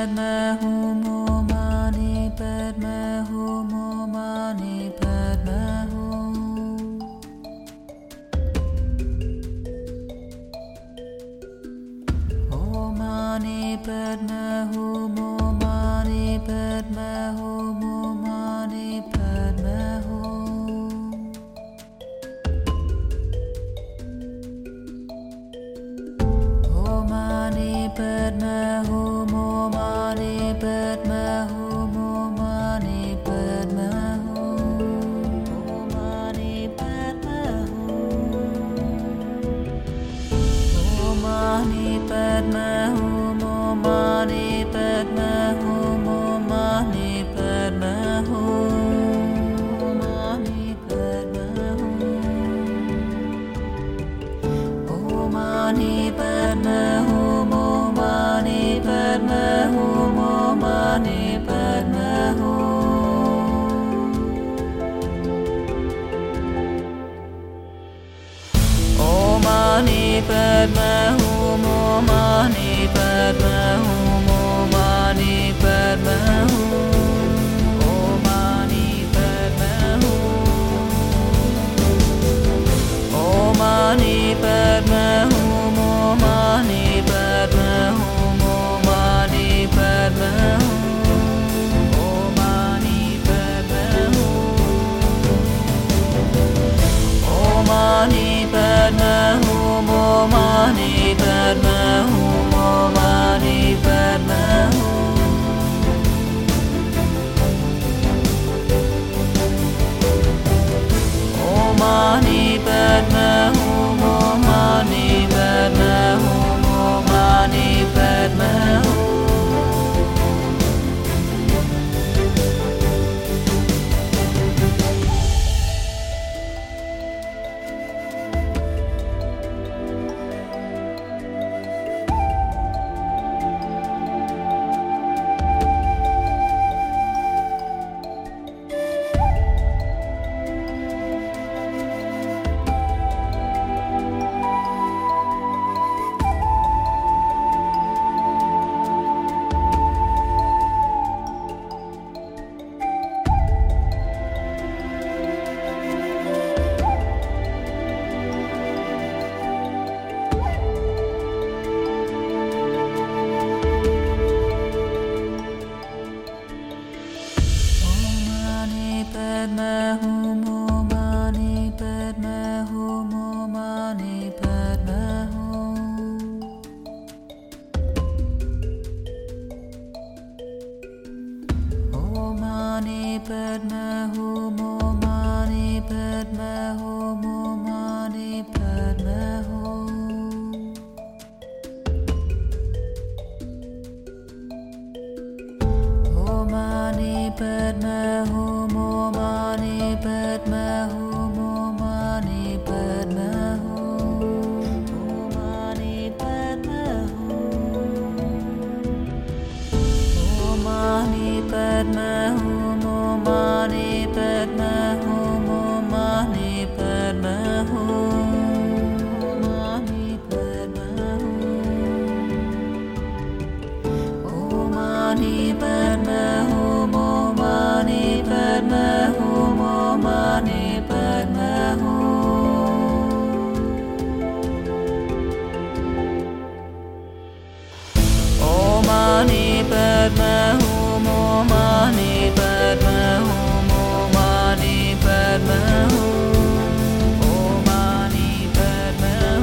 Padma Hum Om Mani Padma Hum Om Mani Padma Hum. Om Mani Padma Hum Om Mani Padma Hum Om Mani Padma Hum. Om Mani Padma Hum Om Mani Padma Hum Om Mani Padma Hum. Om Mani Padma Hum. Om Mani Padma Hum Om Mani Padma Hum Om Mani Padma Hum. Om Mani Padma Hum. Om Mani Padma Hum Om Mani Padma Hum Om Mani Padma Hum. Om Mani Padma Hum Om Mani Padma Hum Om Mani Padma Hum. Om Mani Padma Hum. Om Mani Padma Hum Om Mani Padma Hum Om Mani Padma Hum. Om Mani Padma Hum. Om Mani Padma Hum Om Mani Padma Hum Om Mani Padma Hum. Om Mani Padma Hum Om Mani Padma Hum Om Mani Padma Hum. Padma Hum Om Mani Padma Hum Om Mani Padma Hum. Om Mani Padma Hum Om Mani Padma Hum Om Mani Padma Hum. Om Mani Padma Hum Om Mani Padma Hum Om Mani Padma Hum. Om Mani Padma Hum. Om Mani Padma Hum Om Mani Padma Hum Om Mani Padma Hum. Om Mani Padma Hum. Om Mani Padma Hum Om Mani Padma Hum Om Mani Padma Hum. Om Mani Padma Hum Om Mani Padma Hum Om Mani Padma Hum. Om Mani Padma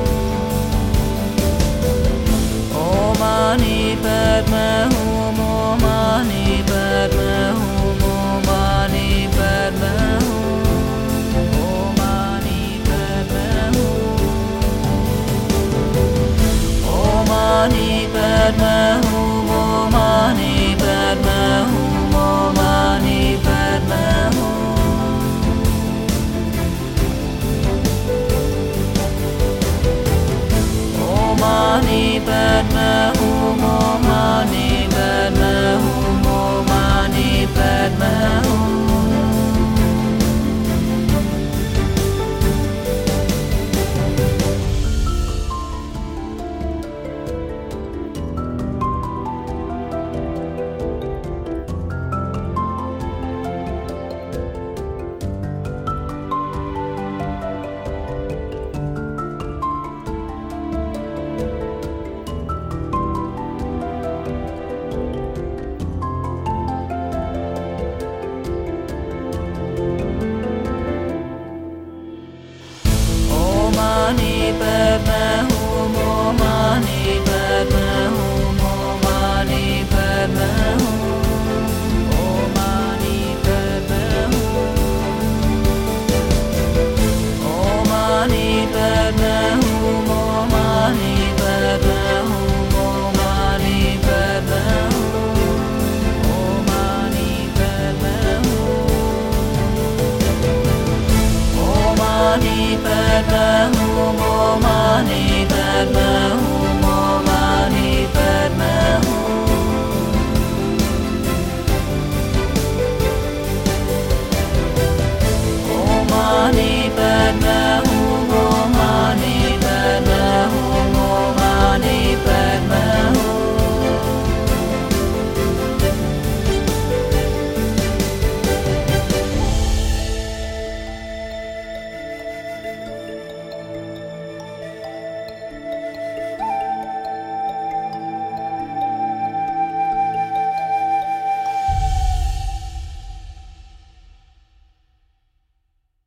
Hum. Om Mani Padma Hum Om Mani Padma Hum Om Mani Padma Hum. Om Mani Padma Hum. Om Mani Padma